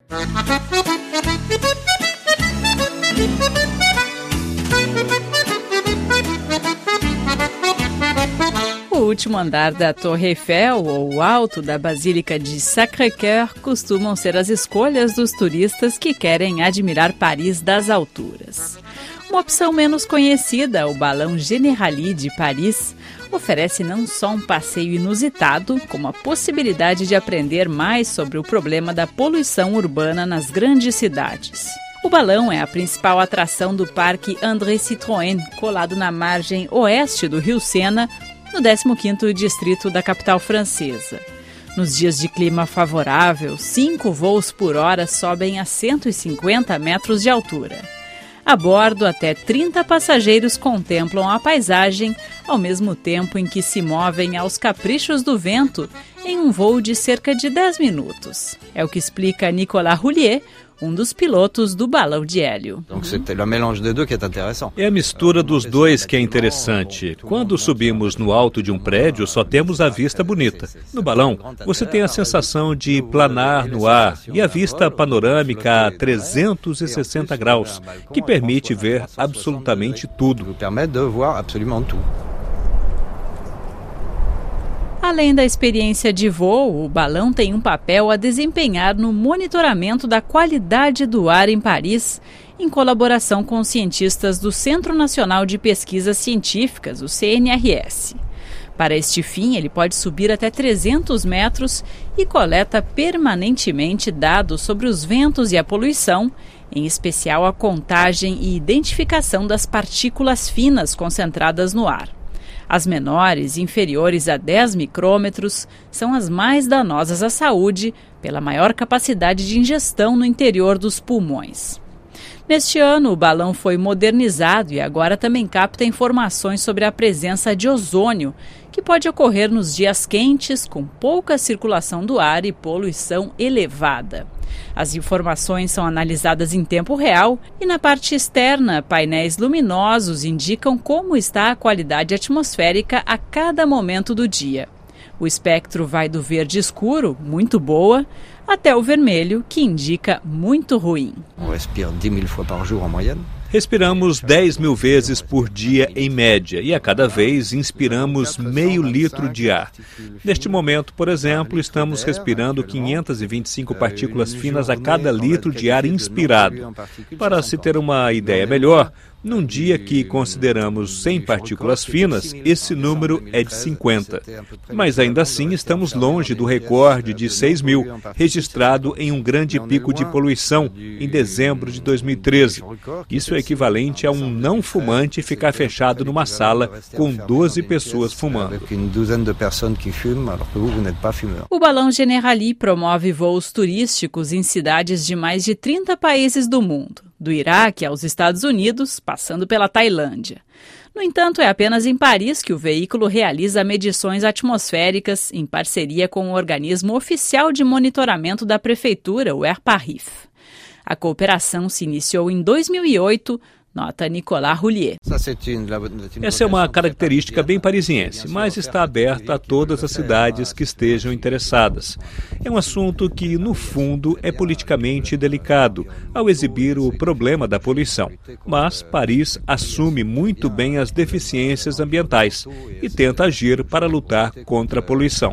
O último andar da Torre Eiffel ou o alto da Basílica de Sacré-Cœur costumam ser as escolhas dos turistas que querem admirar Paris das alturas. Uma opção menos conhecida, o balão Generali de Paris, oferece não só um passeio inusitado, como a possibilidade de aprender mais sobre o problema da poluição urbana nas grandes cidades. O balão é a principal atração do Parque André Citroën, colado na margem oeste do Rio Sena, no 15º distrito da capital francesa. Nos dias de clima favorável, 5 voos por hora sobem a 150 metros de altura. A bordo, até 30 passageiros contemplam a paisagem, ao mesmo tempo em que se movem aos caprichos do vento em um voo de cerca de 10 minutos. É o que explica Nicolas Roulier, um dos pilotos do balão de hélio. É a mistura dos dois que é interessante. Quando subimos no alto de um prédio, só temos a vista bonita. No balão, você tem a sensação de planar no ar e a vista panorâmica a 360 graus, que permite ver absolutamente tudo. Além da experiência de voo, o balão tem um papel a desempenhar no monitoramento da qualidade do ar em Paris, em colaboração com os cientistas do Centro Nacional de Pesquisas Científicas, o CNRS. Para este fim, ele pode subir até 300 metros e coleta permanentemente dados sobre os ventos e a poluição, em especial a contagem e identificação das partículas finas concentradas no ar. As menores, inferiores a 10 micrômetros, são as mais danosas à saúde, pela maior capacidade de ingestão no interior dos pulmões. Neste ano, o balão foi modernizado e agora também capta informações sobre a presença de ozônio, que pode ocorrer nos dias quentes, com pouca circulação do ar e poluição elevada. As informações são analisadas em tempo real e na parte externa, painéis luminosos indicam como está a qualidade atmosférica a cada momento do dia. O espectro vai do verde escuro, muito boa, até o vermelho, que indica muito ruim. Respiramos 10.000 vezes por dia em média e a cada vez inspiramos meio litro de ar. Neste momento, por exemplo, estamos respirando 525 partículas finas a cada litro de ar inspirado. Para se ter uma ideia melhor, num dia que consideramos 100 partículas finas, esse número é de 50. Mas ainda assim estamos longe do recorde de 6.000, registrado em um grande pico de poluição em dezembro de 2013. Isso é equivalente a um não fumante ficar fechado numa sala com 12 pessoas fumando. O balão Generali promove voos turísticos em cidades de mais de 30 países do mundo, do Iraque aos Estados Unidos, passando pela Tailândia. No entanto, é apenas em Paris que o veículo realiza medições atmosféricas em parceria com o organismo oficial de monitoramento da prefeitura, o Air Paris. A cooperação se iniciou em 2008, nota Nicolas Roulier. Essa é uma característica bem parisiense, mas está aberta a todas as cidades que estejam interessadas. É um assunto que, no fundo, é politicamente delicado ao exibir o problema da poluição. Mas Paris assume muito bem as deficiências ambientais e tenta agir para lutar contra a poluição.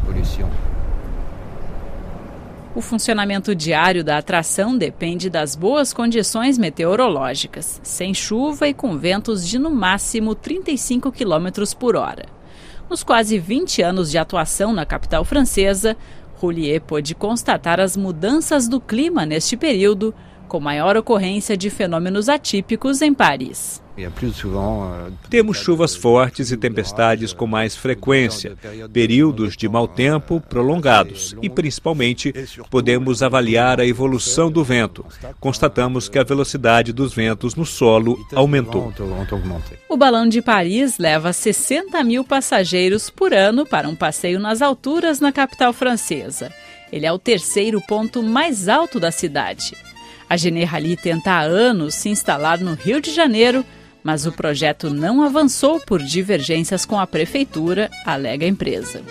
O funcionamento diário da atração depende das boas condições meteorológicas, sem chuva e com ventos de no máximo 35 km por hora. Nos quase 20 anos de atuação na capital francesa, Roulier pôde constatar as mudanças do clima neste período, com maior ocorrência de fenômenos atípicos em Paris. Temos chuvas fortes e tempestades com mais frequência, períodos de mau tempo prolongados e, principalmente, podemos avaliar a evolução do vento. Constatamos que a velocidade dos ventos no solo aumentou. O balão de Paris leva 60.000 passageiros por ano para um passeio nas alturas na capital francesa. Ele é o terceiro ponto mais alto da cidade. A Generali tenta há anos se instalar no Rio de Janeiro, mas o projeto não avançou por divergências com a prefeitura, alega a empresa.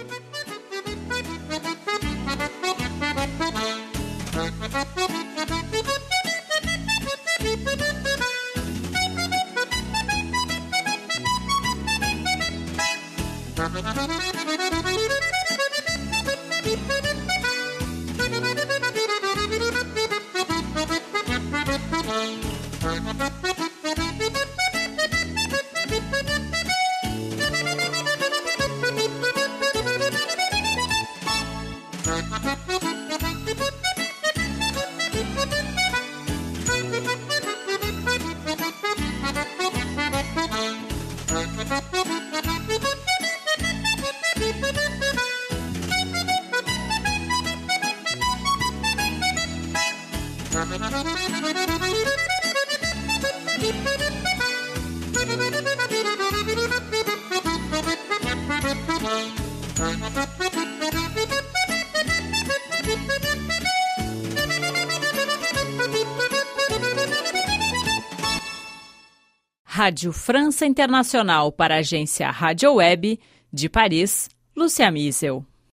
Rádio França Internacional para a agência Rádio Web, de Paris, Lúcia Miesel.